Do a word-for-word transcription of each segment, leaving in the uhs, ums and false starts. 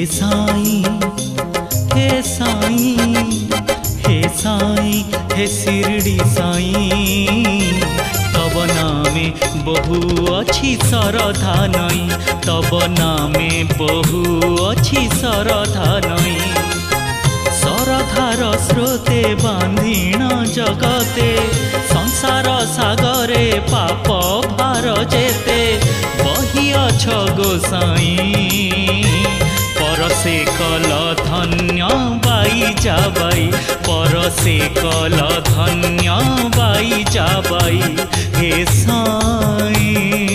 साई हे साई हे साई हे शिरडी साई तब नामे बहु अच्छी श्रद्धा नई तब नामे बहु अच्छी श्रद्धा नई श्रद्धार स्रोते बांधीण जगते संसार सागरे पाप भार जेते बही अछ गोसाई परसे कल धन्य बाई जाबाई परसे कल धन्य बाई जाबाई हे साई।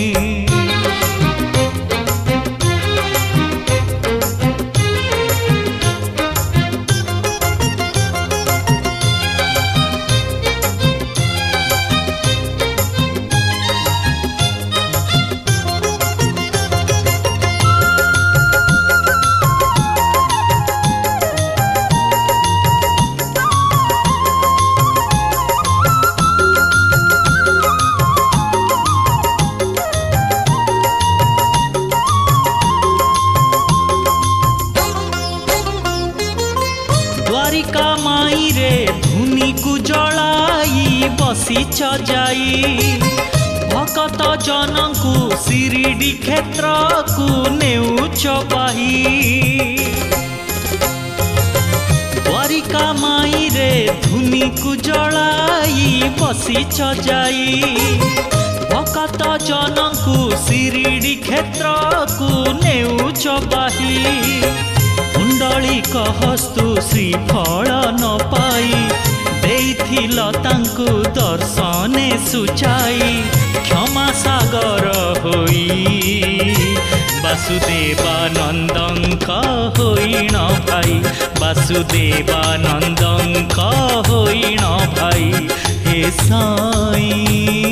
द्वारिका माई रे धुनी को जलाई बसी जाई भकत जन को शिरडी क्षेत्र को नेउच बाही द्वारिका माई रे धुनी को जलाई बसी जाई भकत जन को शिरडी क्षेत्र को नेउच बाही कुंडलिक हस्तु श्रीफल न पाई देइथिल तांकु दर्शने सुचाई क्षमा सागर होई वासुदेवानंदंक होइण भाई वासुदेवानंदंक होइण भाई हे साई।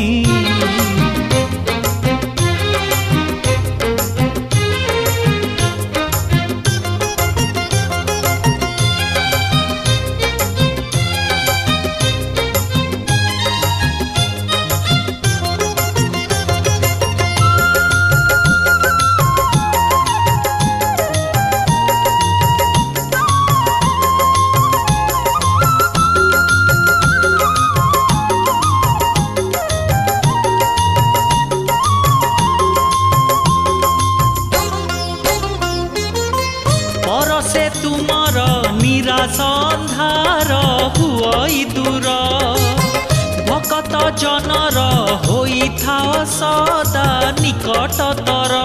परसे तुमर निराश अंधार हुई दूर भकत जनर होई था सदा निकटतर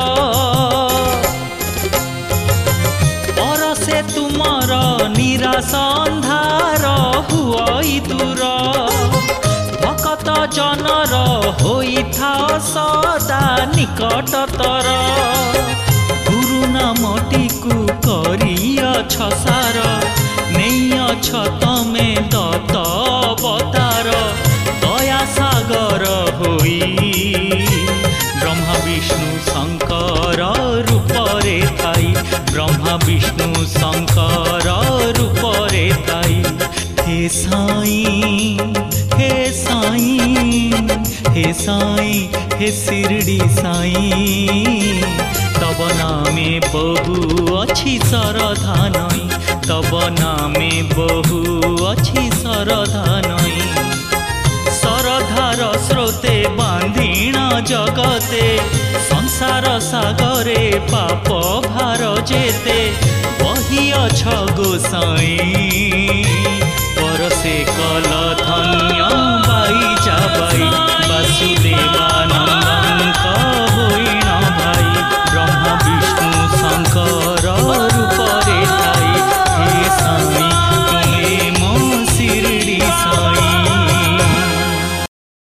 परसे तुमर निराश अंधार हुई दूर भकत जनर होई था सदा निकटतर गुरु नामटी को करियछ सार नैयछ तमे दत्त अवतार दया सागर होई ब्रह्मा विष्णु शंकर रूपरे थाई ब्रह्मा विष्णु शंकर रूपरे थाई हे साई हे साई हे साई हे शिरडी साई तब नामे बहु अच्छी श्रद्धा नई तब नामे बहु अच्छी श्रद्धा नई श्रद्धार स्रोते बांधीण जगते संसार सागरे पाप भार जेते बही अछ गोसाई परसे कल धन्य